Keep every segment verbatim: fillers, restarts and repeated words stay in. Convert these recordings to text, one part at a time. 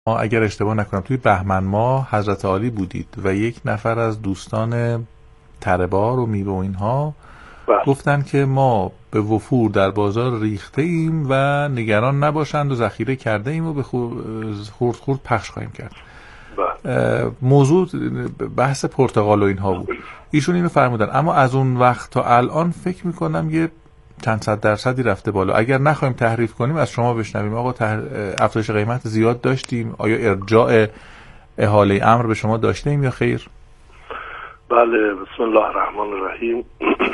اگر اشتباه نکنم توی بهمن ماه حضرت عالی بودید و یک نفر از دوستان تره‌بار و میوه و اینها بله. گفتن که ما به وفور در بازار ریخته ایم و نگران نباشند و ذخیره کرده ایم و به خورد خورد پخش خواهیم کرد. بله. موضوع بحث پرتقال و اینها بود. ایشون اینو فرمودن، اما از اون وقت تا الان فکر میکنم یه چند صد درصدی رفته بالا. اگر نخوایم تحریف کنیم از شما بشنویم آقا تحر... افزایش قیمت زیاد داشتیم، آیا ارجاع احاله امر به شما داشتیم یا خیر؟ بله، بسم الله الرحمن الرحیم.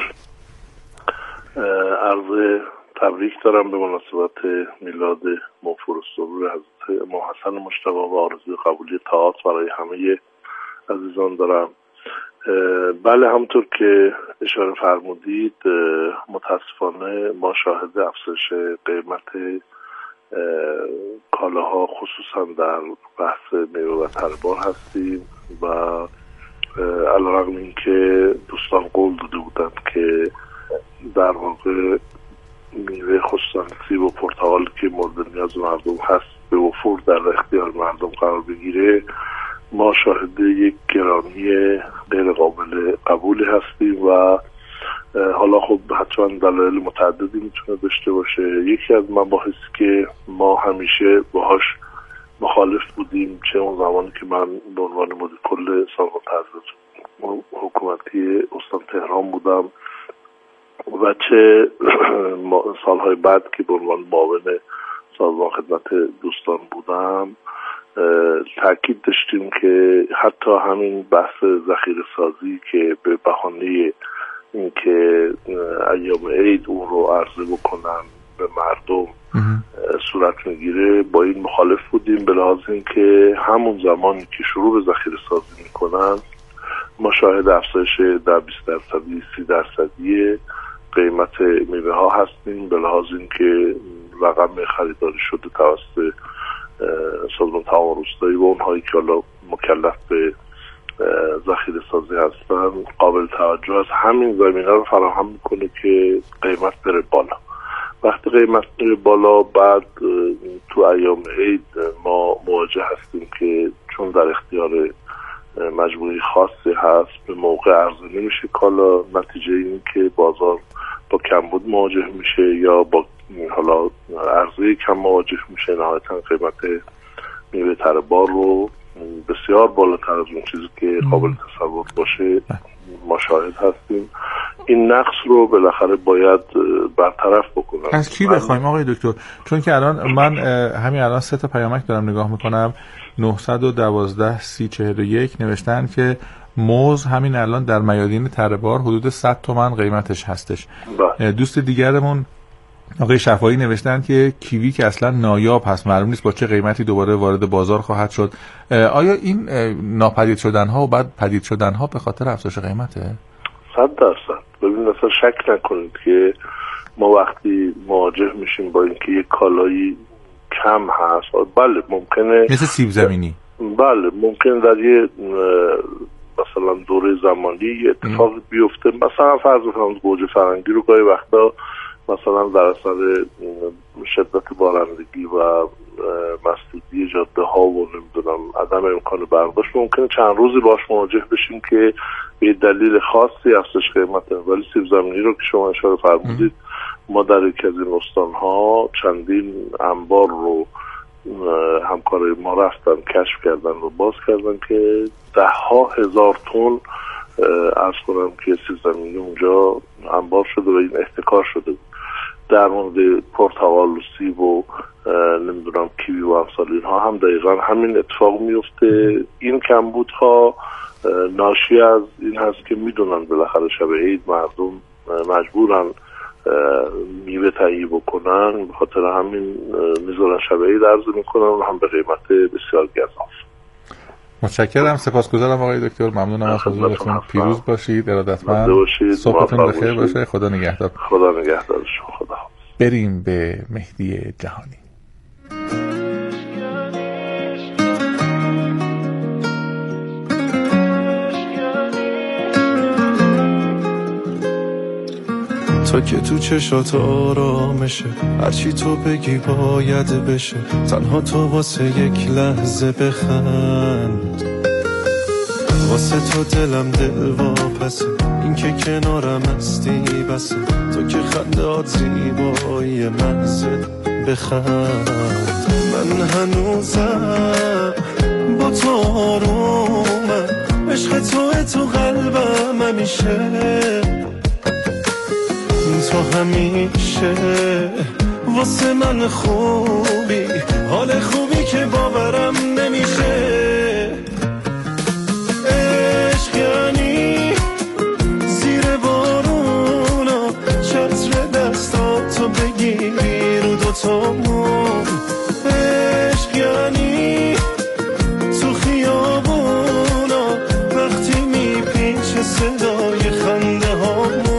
عرض تبریک دارم به مناسبت میلاد موفورالصدور حضرت امام حسن مجتبی و آرزوی قبولی طاعات برای همه عزیزان دارم. بله، همطور که اشاره فرمودید متاسفانه ما شاهد افزایش قیمت کالاها خصوصا در بحث میوه و تره‌بار هستیم و علیرغم این که دوستان قول داده بودند که در واقع میوه خصوصا سیب و پرتقال که مورد نیاز مردم هست به وفور در اختیار مردم قرار بگیره، ما شاهد یک گرانی غیر قابل قبولی هستیم و حالا خب حتما دلایل متعددی میتونه داشته باشه. یکی از مباحثی که ما همیشه باهاش مخالف بودیم، چه اون زمانی که من به عنوان مدیر کل سازمان تحصیلات حکومتی استان تهران بودم و چه سالهای بعد که به عنوان معاون سازمان خدمت دوستان بودم، تاکید داشتیم که حتی همین بحث ذخیره سازی که به بهانه اینکه ایام عید اون رو عرضه بکنن به مردم صورت میگیره، با این مخالف بودیم، به لحاظ اینکه همون زمانی که شروع به ذخیره سازی میکنن ما شاهد افزایش در بیست درصدی سی درصدی قیمت میوه ها هستیم، به لحاظ اینکه رقم خریداری شده توسط سازمان تعاون روستایی و اونهایی که حالا مکلف به ذخیره سازی هستن قابل توجه است. همین زمینه رو فراهم میکنه که قیمت بره بالا. وقتی قیمت بره بالا، بعد تو ایام عید ما مواجه هستیم که چون در اختیار مجموعه خاصی هست به موقع عرضه نمیشه کالا، نتیجه این که بازار با کمبود مواجه میشه یا با حالا عرضه کم مواجه میشه، نهایتا قیمت میوه تره‌بار رو بسیار بالاتر از اون چیزی که قابل تصور باشه ما شاهد هستیم. این نقص رو بالاخره باید برطرف بکنم. از کی بخوایم آقای دکتر؟ چون که الان من همین الان سه تا پیامک دارم نگاه میکنم، نه یک دو سی چهل و یک نوشتن که موز همین الان در میادین تره‌بار حدود صد تومان قیمتش هستش. با. دوست دیگرمون آقای شفایی نوشتن که کیوی که اصلا نایاب هست، معلوم نیست با چه قیمتی دوباره وارد بازار خواهد شد. آیا این ناپدید شدن ها و بعد پدید شدن ها به خاطر افزایش قیمته؟ صد درصد. ببین اصلا شک نکنید که ما وقتی مواجه میشیم با اینکه یک کالایی کم هست، بله ممکنه مثل سیب زمینی، بله ممکن در یه مثلا دوره زمانی اتفاق بیفته، مثلا فرض بفرمایید گوجه فرنگی رو گاهی وقتا مثلا در اثر شدت بارندگی و مسدودی جاده ها و نمیدونم عدم امکان برداشت ممکنه چند روزی باش مواجه بشیم که به دلیل خاصی افزایش قیمت. ولی سیب زمینی رو که شما اشاره فرمودید، ما در یکی از این استان ها چندین انبار رو همکارای ما رفتن کشف کردن و باز کردن که ده ها هزار تن عرض کنم که سیب زمینی اونجا انبار شده و این احتکار شده. در مورد پرتقال و سیب و نمیدونم کیوی و امثال اینها هم دقیقا همین اتفاق میفته. این کمبودها ناشی از این هست که میدونن بالاخره شب عید مردم مجبورن میوه تهیه بکنن، به خاطر همین میذارن شب عید عرضه میکنن و هم به قیمت بسیار گزاف. متشکرم، سپاسگزارم آقای دکتر، ممنونم از حضورتون. پیروز باشید، ارادتمند باشید، صحبتون بخیر باشه. خدا نگهدار. خدا نگهدار شما. خدا. بریم به مهدی جهانی. تا که تو چشات آرامشه، هرچی تو بگی باید بشه، تنها تو واسه یک لحظه بخند. واسه تو دلم دل واپسه، این که کنارم هستی بسه، تو که خندات زیبایی محضه بخند. من هنوزم با تو آرومم، عشق توه تو قلبم همیشه، تو همیشه واسه من خوبی، حال خوبی که باورم نمیشه. عشق یعنی زیر بارونا چتر دستاتو بگیری رو دوتامون. عشق یعنی تو خیابونا وقتی میپیچه صدای خنده هامون.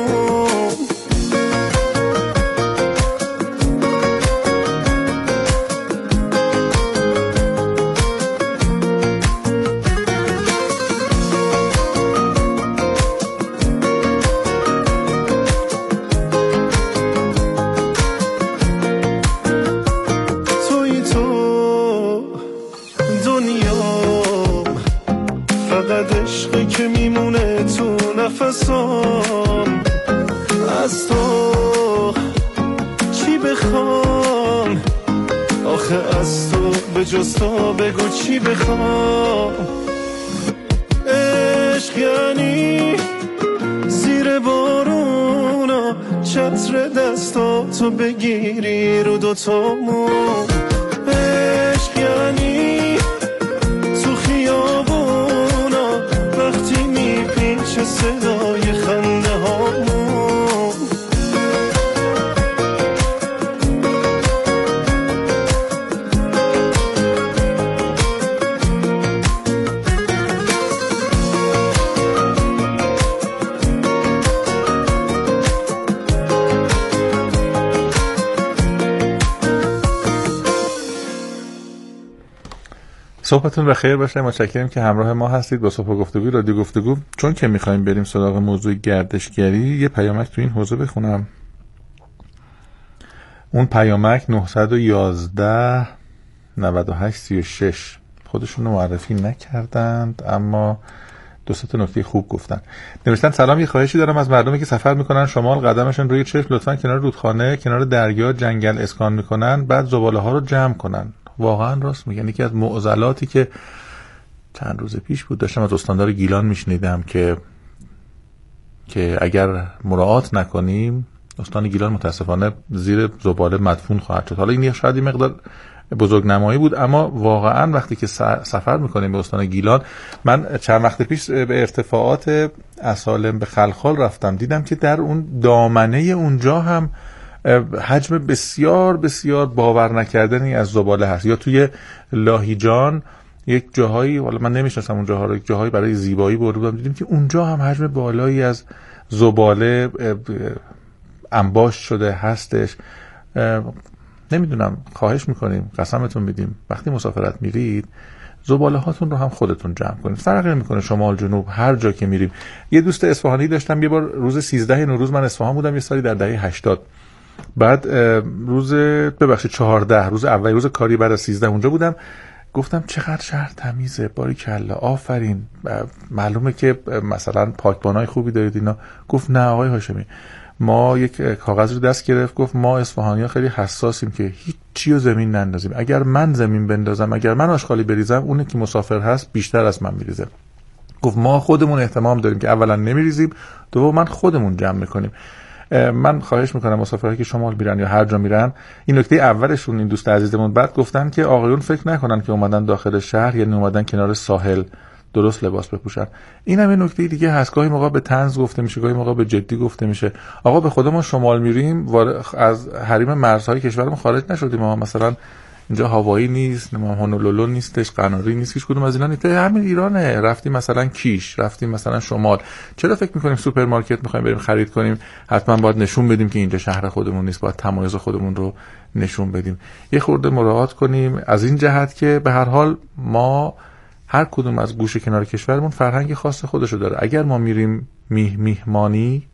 نفسام از تو چی بخوام، آخه از تو به جز تو بگو چی بخوام. عشق یعنی زیر بارونا چتر دستاتو بگیری رو دوتامون. عشق یعنی تو خیابونا وقتی میپیچه صدای خنده هامون. صحبتون بخیر باشه. متشکرم که همراه ما هستید با صبح گفتگو رادیو گفتگو. چون که میخوایم بریم سراغ موضوع گردشگری، یه پیامک تو این حوزه بخونم. اون پیامک نه یک یک نود و هشت سی و شش خودشون رو معرفی نکردند، اما دو سه تا نکته خوب گفتن. نوشتن سلام، یه خواهشی دارم از مردمی که سفر میکنن شمال، قدمشون روی چشم، لطفا کنار رودخانه، کنار دریا، جنگل اسکان میکنن، بعد زباله ها رو جمع کنن. واقعا راست میگن. یکی از معضلاتی که چند روز پیش بود داشتم از استاندار گیلان میشنیدم که که اگر مراعات نکنیم استان گیلان متاسفانه زیر زباله مدفون خواهد شد. حالا این شاید این مقدار بزرگنمایی بود، اما واقعا وقتی که سفر میکنیم به استان گیلان، من چند وقت پیش به ارتفاعات اسالم به خلخال رفتم، دیدم که در اون دامنه اونجا هم حجم بسیار بسیار باور نکردنی از زباله هست. یا توی لاهیجان یک جاهایی، والا من نمیشناسم اون جاها رو، یک جاهایی برای زیبایی برده بودم، دیدیم که اونجا هم حجم بالایی از زباله انباشت شده هستش. نمیدونم، خواهش میکنیم، قسمتون میدیم وقتی مسافرت میرید زباله هاتون رو هم خودتون جمع کنید. فرقی نمیکنه شمال جنوب، هر جا که میریم. یه دوست اصفهانی داشتم، یه بار روز سیزده نوروز من اصفهان بودم، یه سالی در دهه هشتاد، بعد روز ببخشید چهارده روز اول روز کاری بعد از سیزده اونجا بودم. گفتم چقدر شهر تمیزه، باریکلا، آفرین، معلومه که مثلا پاکبانای خوبی دارید اینا. گفت نه آقای هاشمی، ما یک کاغذ رو دست گرفت، گفت ما اصفهانی‌ها خیلی حساسیم که هیچ چی رو زمین نندازیم. اگر من زمین بندازم، اگر من آشغالی بریزم، اون که مسافر هست بیشتر از من میریزه. گفت ما خودمون احتمام داریم که اولا نمیریزیم، دوم من خودمون جمع میکنیم. من خواهش میکنم مسافرایی که شمال میرن یا هر جا میرن، این نکته اولشون، این دوست عزیزمون بعد گفتن که آقایون فکر نکنن که اومدن داخل شهر یعنی اومدن کنار ساحل درست لباس بپوشن. این هم یه نکته دیگه هست، گاهی موقع به طنز گفته میشه، گاهی موقع به جدی گفته میشه. آقا به خدا ما شمال میریم، از حریم مرزهای کشورمون خارج نشدیم، ما مثلا اینجا هوایی نیست، ما هونولولو نیستش، قناری نیست، هیچ کدوم از اینا نیست، همین ایرانه. رفتیم مثلا کیش، رفتیم مثلا شمال، چرا فکر میکنیم سوپرمارکت میخوایم بریم خرید کنیم حتما باید نشون بدیم که اینجا شهر خودمون نیست، باید تمایز خودمون رو نشون بدیم. یه خورده مراعات کنیم از این جهت که به هر حال ما هر کدوم از گوشه کنار کشورمون فرهنگ خاص خودشو داره. اگر ما میریم میه میهمانی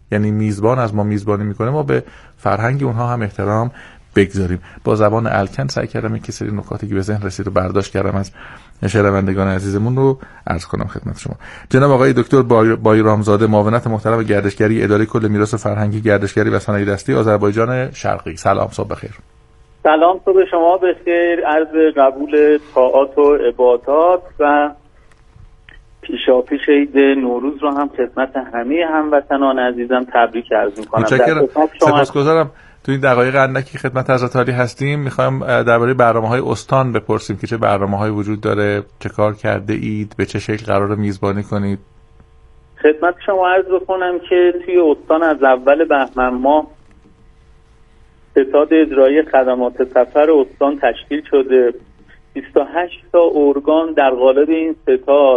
یعنی میزبان از ما میزبانی میکنه، ما به فرهنگ اونها هم احترام بگذاریم. با زبان الکن سعی کردم یک سری نکاتی که به ذهن رسید و برداشت کردم از شنوندگان عزیزمون رو عرض کنم خدمت شما. جناب آقای دکتر بایرامزاده، معاونت محترم گردشگری اداره کل میراث فرهنگی، گردشگری و صنایع دستی آذربایجان شرقی. سلام، صبح بخیر. سلام، صبح شما بخیر. عرض قبول طاعات و عبادات و پیشاپیش عید نوروز رو هم خدمت همه هموطنان عزیزم تبریک عرض می‌کنم. متشکرم. سپاسگزارم. تو این دقایق اندکی خدمت حضرت عالی هستیم، می‌خوایم درباره برنامه‌های استان بپرسیم که چه برنامه‌هایی وجود داره، چه کار کرده اید، به چه شکل قرار میزبانی کنید. خدمت شما عرض بکنم که توی استان از اول بهمن ماه ستاد اجرایی خدمات سفر استان تشکیل شده. بیست و هشت تا ارگان در قالب این ستاد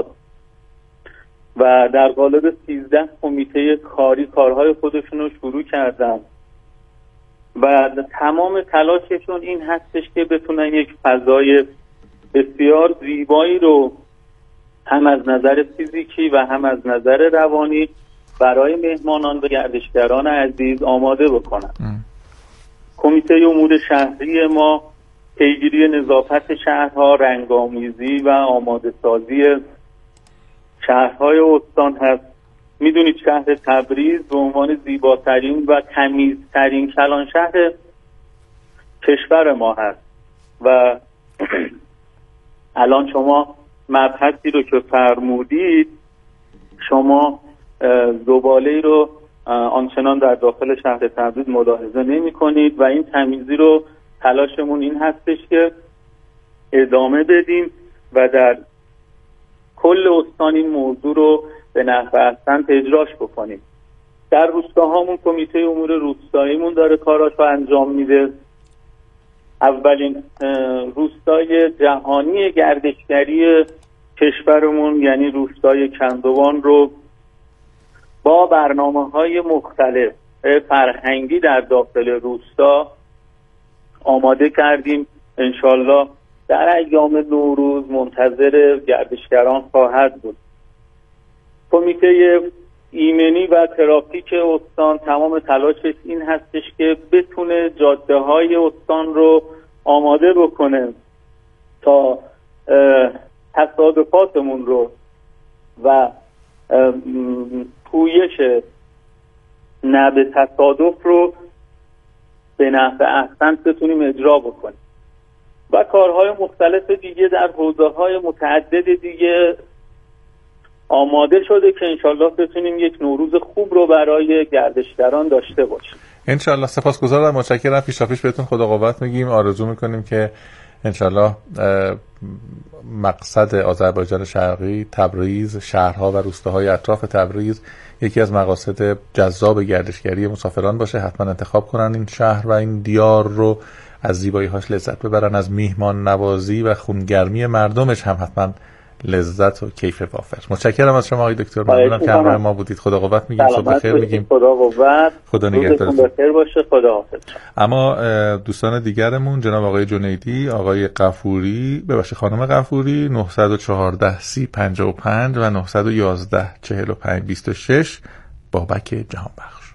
و در قالب سیزده کمیته کاری کارهای خودشون رو شروع کردن و تمام تلاششون این هستش که بتونن یک فضای بسیار زیبایی رو هم از نظر فیزیکی و هم از نظر روانی برای مهمانان و گردشگران عزیز آماده بکنن. ام. کمیته امور شهری ما پیگیری نظافت شهرها، رنگامیزی و آماده سازی شهرهای استان هست. میدونید شهر تبریز به عنوان زیباترین و تمیزترین کلان شهر کشور ما هست و الان شما مبحثی رو که فرمودید، شما زباله‌ای رو آنچنان در داخل شهر تبریز ملاحظه نمی کنید و این تمیزی رو تلاشمون این هستش که ادامه بدیم و در کل استان این موضوع رو به نحو احسن اجراش بکنیم. در روستاهامون کمیته امور روستاییمون داره کاراش رو انجام میده. اولین روستای جهانی گردشگری کشورمون یعنی روستای کندوان رو با برنامه‌های مختلف فرهنگی در داخل روستا آماده کردیم. انشالله در ایام نوروز منتظر گردشگران خواهد بود. کمیته ایمنی و ترافیک استان تمام تلاشش این هستش که بتونه جاده‌های استان رو آماده بکنه تا تصادفاتمون رو و پویش نه به تصادف رو به نحو احسن بتونیم اجرا بکنیم و کارهای مختلف دیگه در حوزه‌های متعدد دیگه آماده شده که انشالله بتونیم یک نوروز خوب رو برای گردشگران داشته باشیم. انشالله. سپاسگزارم، متشکرم. پیشاپیش بهتون خدا قوت میگیم. آرزو میکنیم که انشالله مقصد آذربایجان شرقی، تبریز، شهرها و روستاهای اطراف تبریز یکی از مقاصد جذاب گردشگری مسافران باشه. حتما انتخاب کنن این شهر و این دیار رو، از زیبایی‌هاش لذت ببرن، از میهمان نوازی و خونگرمی مردمش هم حتما لذت و کیف وافر. متشکرم از شما آقای دکتر، ممنونم که همراه ما بودید. خدا قوت میگیم، صبح بخیر میگیم. خدا قوت، خدا نگهدارتون بخیر باشه. خدا حافظ. اما دوستان دیگرمون جناب آقای جنیدی، آقای غفوری، ببخشید خانم غفوری، نه یک چهار سی پنجاه و پنج و نه یک یک چهل و پنج بیست و شش بابک جهان بخش.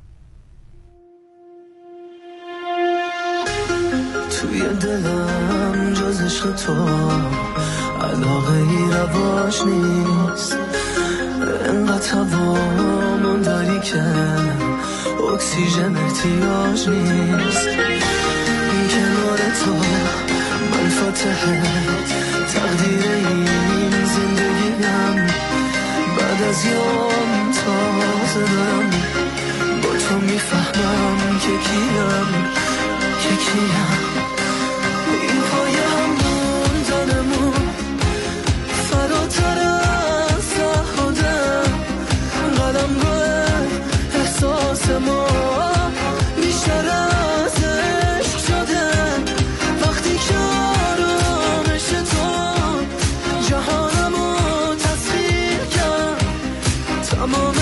توی دلم جز عشق تو علاقه ای رواج نیست، انقدر هوامون داری که اکسیژن احتیاج نیست. این کنار تو من فاتحه تقدیر این زندگیم، بعد از یوم تازه دارم با تو میفهمم که کیم که کیم. این پای همون دانمون فراتر از تعهدم، قلم روی احساس ما بیشتر از عشق شده. وقتی که آرامش تو جهانمو تسخیر کرد، تمام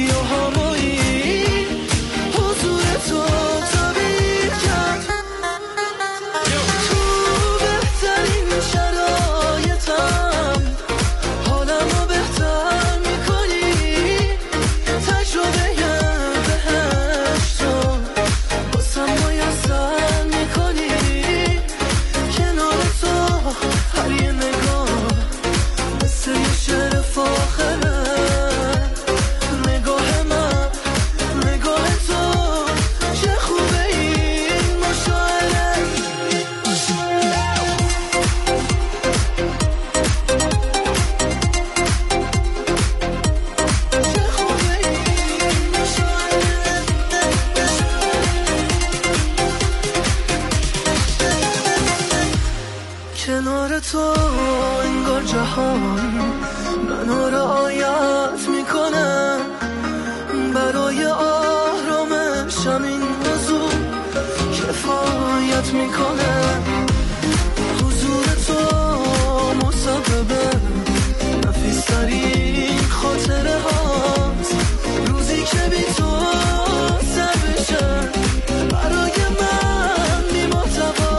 رویاهامو این حضور تو تعبیر کرد. هایی منو رعایت میکنه، برای آرامشم این موضوع کفایت میکنه. حضور تو مسبب نفیسترین خاطره هاست، روزی که بی تو سر بشه برای من بی‌محتوا.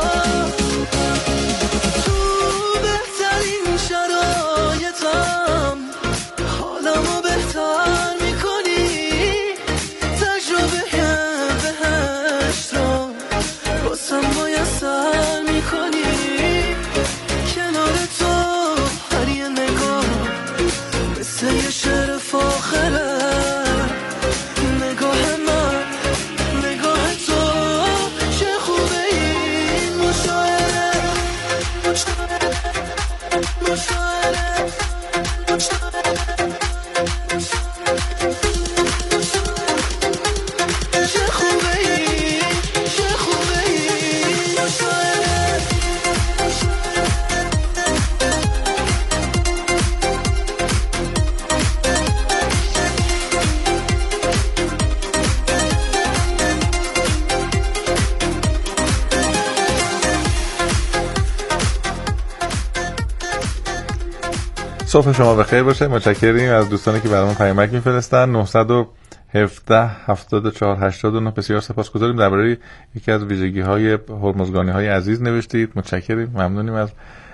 تو بهترین شرایطم حالمو بهتر میکنی، تجربه بهشت رو واسم میسر میکنی. کنار تو هر یه نگاه مثل یه شعر فاخره، نگاه من نگاه تو چه خوبه این مشاعره، مشاعره چه خوبه این، چه خوبه این مشاعره. صبح شما بخیر باشه. متشکریم از دوستانی که برامون پیامک میفرستن. نه یک هفت هفتاد و چهار هشتاد و نه بسیار سپاسگزاریم. درباره یکی از ویژگی‌های هرمزگانی‌های عزیز نوشتید. متشکریم، ممنونیم از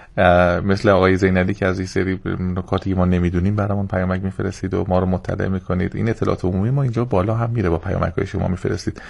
مثل آقای زینالی که از این سری نکاتی که ما نمیدونیم برامون پیامک میفرستید و ما رو مطلع میکنید. این اطلاعات عمومی ما اینجا بالا هم میره با پیامک‌های شما میفرستید.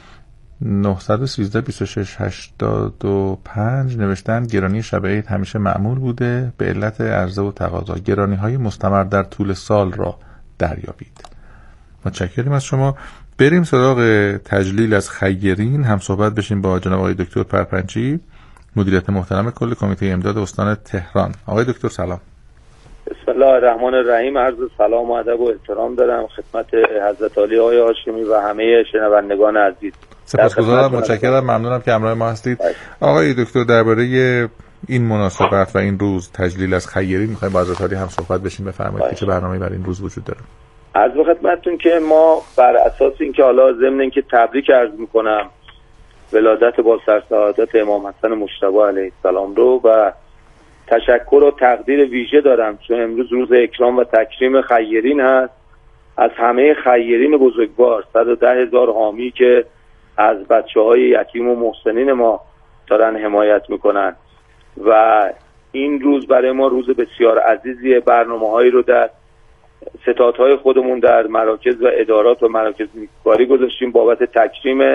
نه یک سه بیست و شش هشتاد و پنج نوشتن گرانی شب عید همیشه معمول بوده به علت عرضه و تقاضا، گرانی‌های مستمر در طول سال را دریابید. متشکریم از شما. بریم سراغ تجلیل از خیرین، هم صحبت بشیم با جناب آقای دکتر پرپنچی، مدیریت محترم کل کمیته امداد استان تهران. آقای دکتر سلام. بسم الله الرحمن الرحیم. عرض سلام و ادب و احترام دارم خدمت حضرت عالی آقای هاشمی و همه شنوندگان عزیز. سپاسگزارم، متشکرم، ممنونم که همراه ما هستید. آقای دکتر درباره این مناسبت و این روز تجلیل از خیرین می‌خوایم با حضرت عالی هم صحبت بشیم. بفرمایید که چه برنامه‌ای برای این روز وجود داره. عرض به خدمتتون که ما بر اساس اینکه حالا ضمن اینکه تبریک عرض می‌کنم ولادت با سرسعادت امام حسن مجتبی علیه السلام رو و تشکر و تقدیر ویژه دارم چون امروز روز اکرام و تکریم خیرین هست. از همه خیرین بزرگوار صد و ده هزار حامی که از بچه‌های یتیم و محسنین ما دارن حمایت میکنن و این روز برای ما روز بسیار عزیزیه. برنامه‌هایی رو در ستادهای خودمون در مراکز و ادارات و مراکز نیکوکاری گذاشتیم بابت تکریم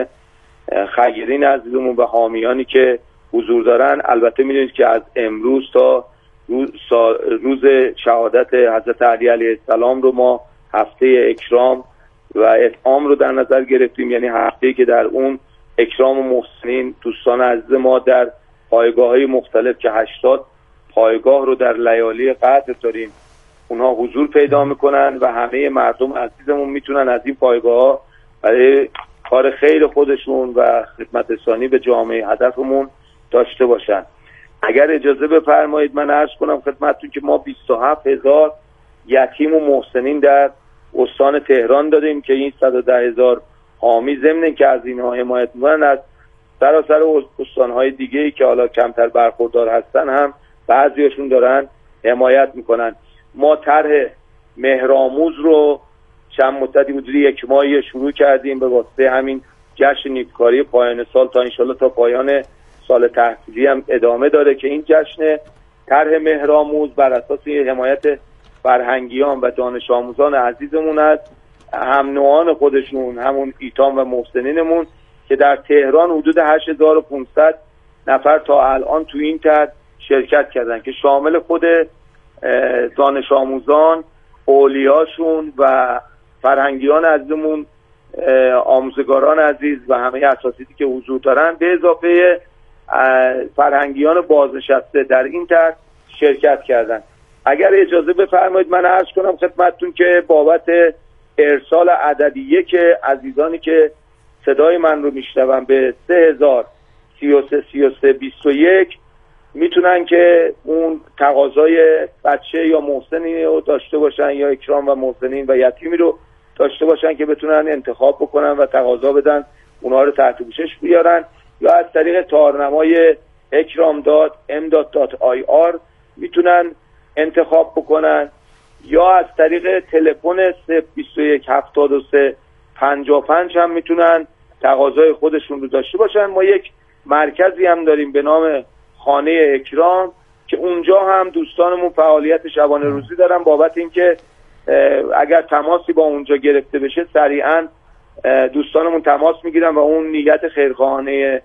خیرین عزیزمون و حامیانی که حضور دارن. البته میدونید که از امروز تا روز, روز شهادت حضرت علی علیه السلام رو ما هفته اکرام و اطعام رو در نظر گرفتیم، یعنی هفته‌ای که در اون اکرام و محسنین دوستان عزیز ما در پایگاه‌های مختلف که هشتاد پایگاه رو در لیالی قدر داریم اونها حضور پیدا میکنن و همه مردم عزیزمون میتونن از این پایگاه‌ها برای کار خیر خودشون و خدمت رسانی به جامعه هدفمون داشته باشن. اگر اجازه بفرمایید من عرض کنم خدمتتون که ما بیست و هفت هزار یتیم و محسنین در استان تهران داریم که این صد و ده هزار حامی ضمن که از اینها حمایت میکنن از سراسر استانهای دیگه‌ای که حالا کمتر برخوردار هستن هم بعضیاشون دارن حمایت میکنن. ما طرح مهرآموز رو چند مدتی حدود یک ماهی شروع کردیم به واسطه همین جشن نیکوکاری پایان سال تا انشالله تا پایان سال تحصیلی هم ادامه داره که این جشن طرح مهرآموز بر اساس حمایت فرهنگیان و دانش آموزان عزیزمون است، هم نوعان خودشون همون ایتام و محسنینمون که در تهران حدود هشت هزار و پانصد نفر تا الان تو این طرح شرکت کردن که شامل خود دانش آموزان، اولیاشون و فرهنگیان عزیزمون، آموزگاران عزیز و همه اساتیدی که حضور دارن به اضافه فرهنگیان بازنشسته در این طرح شرکت کردن. اگر اجازه بفرمایید من عرض کنم خدمتتون که بابت ارسال عددیه که عزیزانی که صدای من رو میشنون به سه هزار سی و سه سی و سه بیست و یک میتونن که اون تقاضای بچه یا محسنی رو داشته باشن یا اکرام و محسنین و یتیمی رو داشته باشن که بتونن انتخاب بکنن و تقاضا بدن اونها رو تحت پوشش بیارن، یا از طریق تارنمای اکرام دات ام دات آی آر میتونن انتخاب بکنن، یا از طریق تلفن صفر بیست و یک هفتاد و سه پنجاه و پنج هم میتونن تقاضای خودشون رو داشته باشن. ما یک مرکزی هم داریم به نام خانه اکرام که اونجا هم دوستانمون فعالیت شبانه روزی دارن، بابت اینکه اگر تماسی با اونجا گرفته بشه سریعا دوستانمون تماس میگیرن و اون نیت خیرخواهانه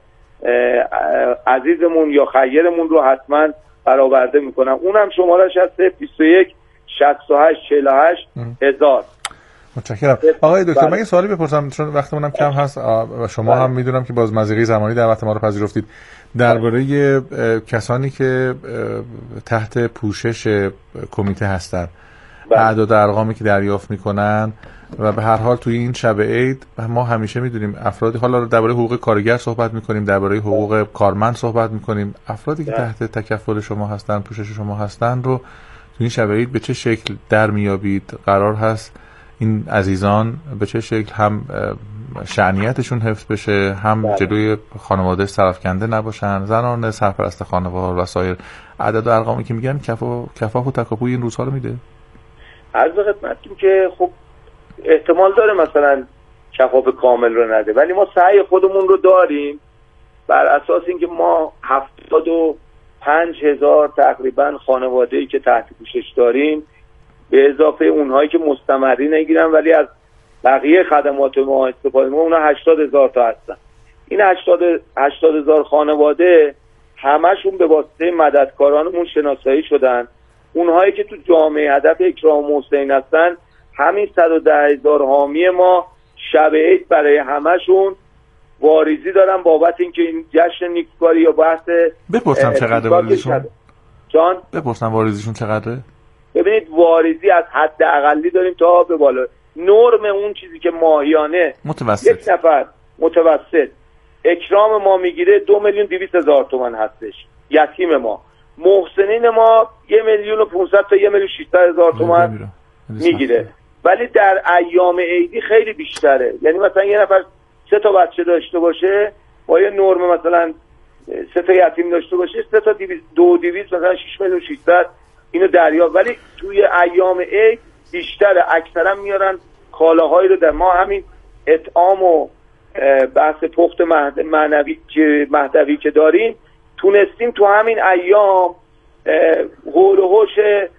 عزیزمون یا خیرمون رو حتما برآورده میکنن. اونم شمارش هست بیست و یک شصت و هشت چهل و هشت هزار. متشکرم. آقای دکتر من یه سوالی بپرسم چون وقتمون هم کم هست و شما هم میدونم که باز مزیقه زمانی دعوت ما رو پذیرفتید. درباره کسانی که تحت پوشش کمیته هستن، اعداد ارقامی که دریافت میکنن و به هر حال توی این شب عید ما همیشه میدونیم افرادی، حالا درباره حقوق کارگر صحبت میکنیم، درباره حقوق کارمند صحبت میکنیم، افرادی که تحت تکفل شما هستن، پوشش شما هستن رو توی این شب عید به چه شکل در میابید؟ قرار هست این عزیزان به چه شکل هم شأنیتشون حفظ بشه، هم جلوی خانواده سرفکنده نباشن، زنان سرپرست خانواده و سایر عدد و ارقامی که میگن کفاف و تکاپوی این روزها رو میده؟ عرض خدمتتون که خب احتمال داره مثلا کفاف کامل رو نده، ولی ما سعی خودمون رو داریم بر اساس اینکه ما هفتاد و پنج هزار تقریبا خانواده‌ای که تحت پوشش داریم به اضافه اونهایی که مستمری نگیرن ولی از بقیه خدمات ما استفاده می‌کنن، اونها هشتاد هزار تا هستن. این هشتاد هزار خانواده همشون به واسطه مددکارانمون شناسایی شدن. اونهایی که تو جامعه هدف اکرام محسنین هستن همین صد و ده هزار حامی ما شب عید برای همشون واریزی دارن بابت اینکه این جشن نیکوکاری یا بحث بپرسم چقدر واریزیشون؟ جان بپرسم واریزیشون چقدره؟ ببینید واریزی از حد اقلی داریم تا به بالا. نرم اون چیزی که ماهیانه متوسط یک نفر متوسط اکرام ما میگیره دو میلیون دویست هزار تومان هستش. یتیم ما محسنین ما یه میلیون و پونصد تا یه میلیون ششصد هزار تومان میگیره، ولی در ایام عیدی خیلی بیشتره. یعنی مثلا یه نفر سه تا بچه داشته باشه با یه نرم مثلا سه تا یتیم داشته باشه سه تا دو دیویز مثلا شش میلیون و ششصد اینو دریافت، ولی توی ایام عید بیشتره. اکثرا میارن کالاهایی رو در ما همین اطعام و بحث پخت معنوی که مهدوی که داریم تونستیم تو همین ایام هول و هوش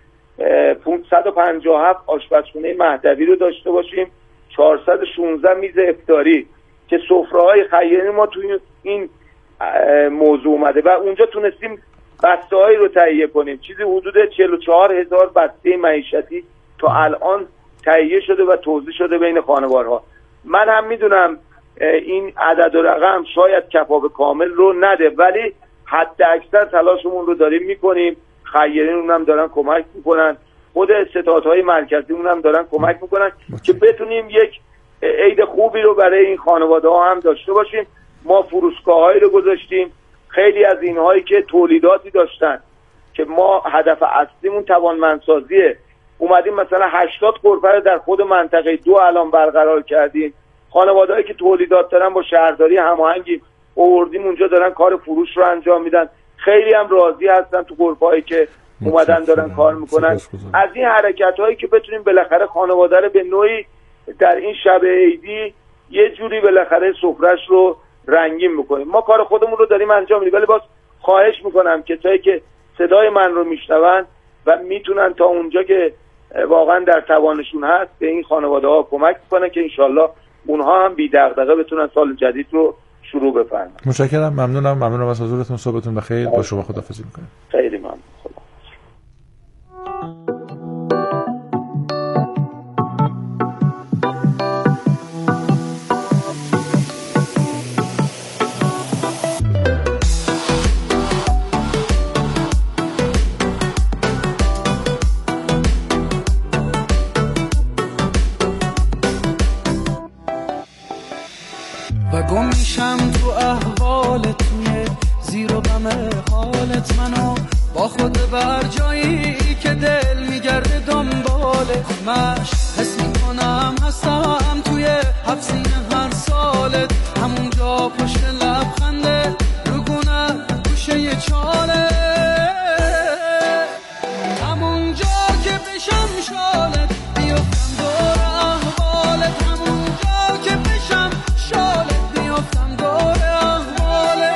صد و پنجاه و هفت آشپزخونه مهدوی رو داشته باشیم، چهارصد و شانزده میز افطاری که سفره‌های خیرین ما توی این موضوع اومده و اونجا تونستیم بسته‌هایی رو تهیه کنیم. چیزی حدود چهل و چهار هزار بسته معیشتی تا الان تهیه شده و توزیع شده بین خانوارها. من هم میدونم این عدد و رقم شاید کفاف کامل رو نده، ولی حد اکثر تلاشمون رو داریم میکنیم. خیرین هم دارن کمک میکنن، خود ستادهای مرکزی هم دارن کمک میکنن که بتونیم یک عید خوبی رو برای این خانواده ها هم داشته باشیم. ما فروشگاه‌هایی رو گذاشتیم، خیلی از اینهایی که تولیداتی داشتن که ما هدف اصلیمون توانمندسازیه، اومدیم مثلا هشتاد غرفه در خود منطقه دو الان برقرار کردیم. خانواده‌هایی که تولیدات دارن با شهرداری هماهنگی آوردیم اونجا دارن کار فروش رو انجام میدن. خیلی هم راضی هستن تو غرفه‌هایی که اومدن دارن کار میکنن. از این حرکت‌هایی که بتونیم بالاخره خانواده رو به نوعی در این شب عیدی یه جوری بالاخره سفره‌اش رو رنگین بکنیم. ما کار خودمون رو داریم انجام میدیم، ولی باز خواهش میکنم کسایی که صدای من رو میشنون و میتونن تا اونجا که واقعا در توانشون هست به این خانواده ها کمک کنن که انشالله اونها هم بی دغدغه بتونن سال جدید رو شروع بفرمایند. متشکرم، ممنونم ممنونم از حضورتون. صبحتون بخیر. با شما خداحافظی میکنم. خیلی ممنون. خدا. و گم میشم تو احوالت، توی زیر و غم حالت منو خود بر جایی که دل میگرده دنباله همش حس میکنم هستم توی حبسین هر سالت همونجا پشت لبخنده رو گونه گوشه چاله همونجا که بشم شالت بیفتم دور احوالت همونجا که بشم شالت بیفتم دور احوالت.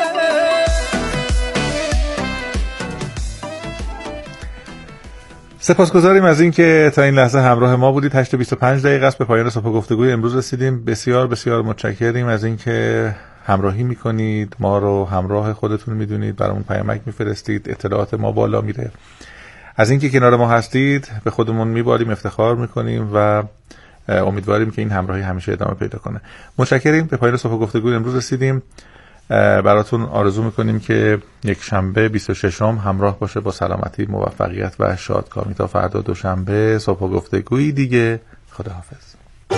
سپاسگزاریم از اینکه تا این لحظه همراه ما بودید. هشت و بیست و پنج دقیقه است به پایان صبح گفتگوی امروز رسیدیم. بسیار بسیار متشکریم از اینکه همراهی میکنید، ما رو همراه خودتون میدونید، برامون پیامک میفرستید، اطلاعات ما بالا میره. از اینکه کنار ما هستید به خودمون میباریم، افتخار میکنیم و امیدواریم که این همراهی همیشه ادامه پیدا کنه. متشکریم. به پایان صبح گفتگوی امروز رسیدیم. براتون آرزو میکنیم که یک شنبه بیست و ششم همراه باشه با سلامتی، موفقیت و شادکامی. تا فردا دوشنبه صبح گفتگویی دیگه. خداحافظ.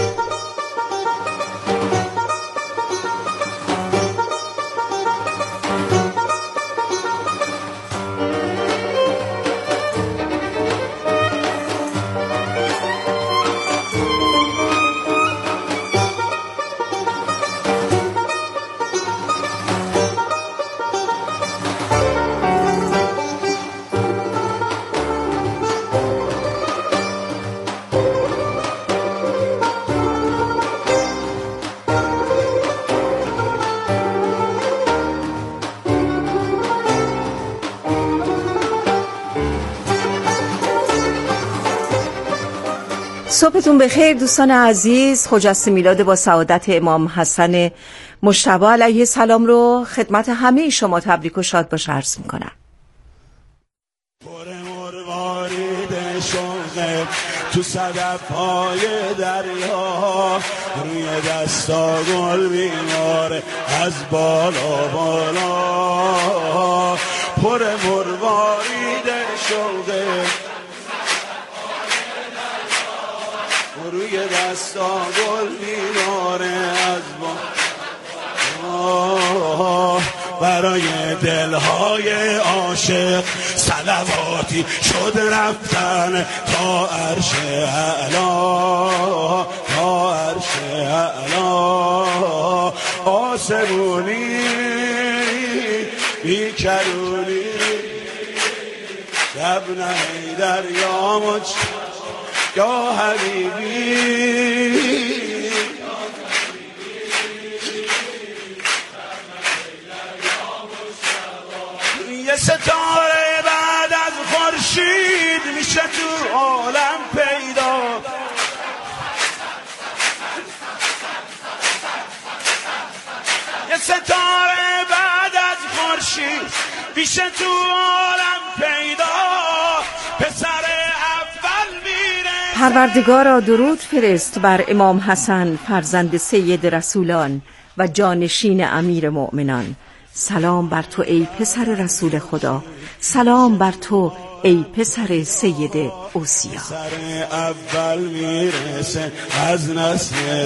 صبحتون بخیر دوستان عزیز. خجسته میلاد با سعادت امام حسن مجتبی علیه السلام رو خدمت همه شما تبریک و شاد باش عرض میکنم. تو صدف‌های دریا روی دستا گل میاره از بالا بالا پر مروارید شوقه روی دستا گل میاره از بالا برای دلهای عاشق صلواتی شد رفتن تا عرش اعلا تا عرش اعلا آسمونی بیکرونی شب نهی دریا مچ یا حبیبی یه ستاره بعد از خورشید میشه تو عالم پیدا یه ستاره بعد از خورشید میشه تو عالم پیدا پسر پروردگارا درود فرست بر امام حسن فرزند سید رسولان و جانشین امیر مؤمنان. سلام بر تو ای پسر رسول خدا، سلام بر تو ای پسر سید اوصیا. سر اول میرسه از نسل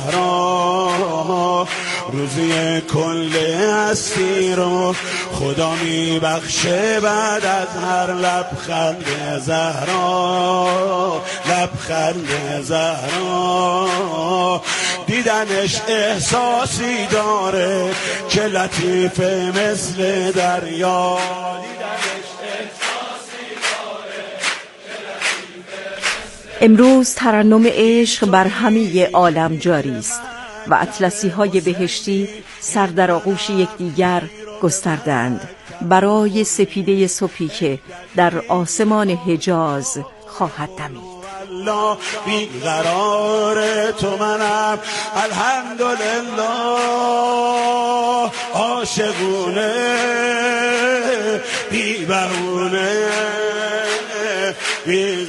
زهرا روزی کل هستی رو خدا میبخشه بعد از هر لبخند زهرا لبخند زهرا دیدنش احساسی داره که لطیفه مثل دریا امروز ترنم عشق بر همه عالم جاری است و اطلسی های بهشتی سر در آغوش یکدیگر گستردند برای سپیده صبحی که در آسمان حجاز خواهد دمید. الله بیقرار تو منم الحمدلله عاشقونه بی بهونه